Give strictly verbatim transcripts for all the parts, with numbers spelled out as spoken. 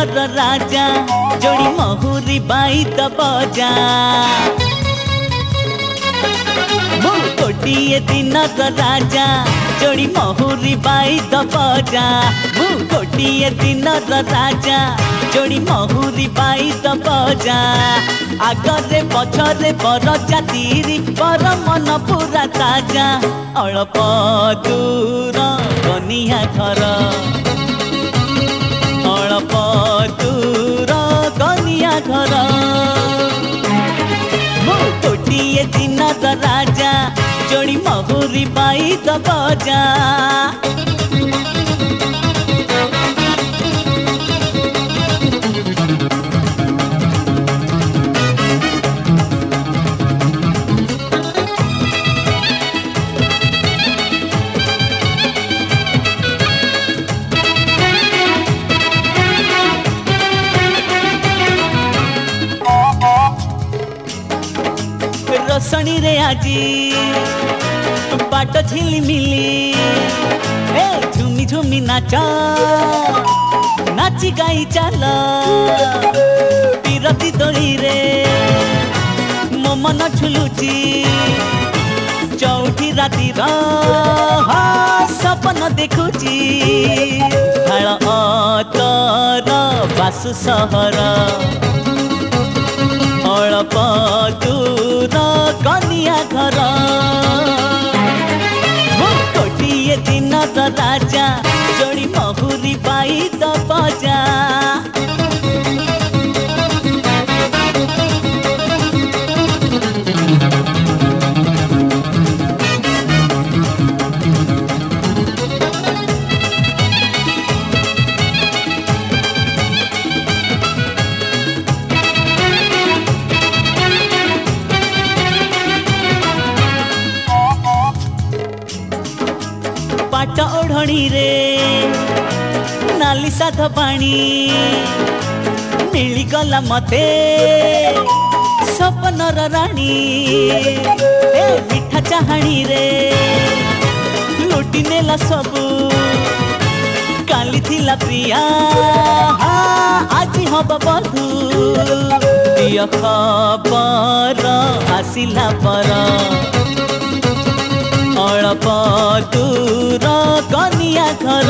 ର राजा जोड़ी महुरी बाई तो बजा मु गोटिए दिन रो राजा जोड़ी महुरी बाई तो बजा मु गोटिए दिन रो राजा जोड़ी महुरी बाई तो बजा आगरे पछरे बर जातिरी बर मन पूरा ताजा अल्प दूर कनिया घर अल्प दूर कनिया घर मु गोटिए दिन रो राजा जोड़ी महुरी बाई तो बजा रोशनी रे आजी बाट झिली मिली ए झुमी झुमी नाच नाची गाई चाल पीरती दोली रे मो मन झुलुची चौठी राती सपन देखुची भाल अतर बासु सहर अल्प दूर कनिया घर मु गोटिए दिन रो राजा जोड़ी महुरी बाई तो बजा पाट ओढ़णी रे नाली साध पानी मिली गला मते सपनर रानी ए मिठा चाहाणी रे लुटी नेला सबू काली थिला प्रिया आज हब बधू दिय खबर आसिला पर अल्प दूर कनिया घर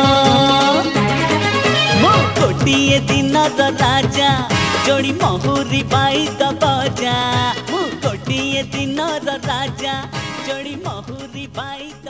मु गोटिए दिन रो राजा जोड़ी महुरी बाई तो बजा मु गोटिए दिन रो राजा जोड़ी महुरी बाई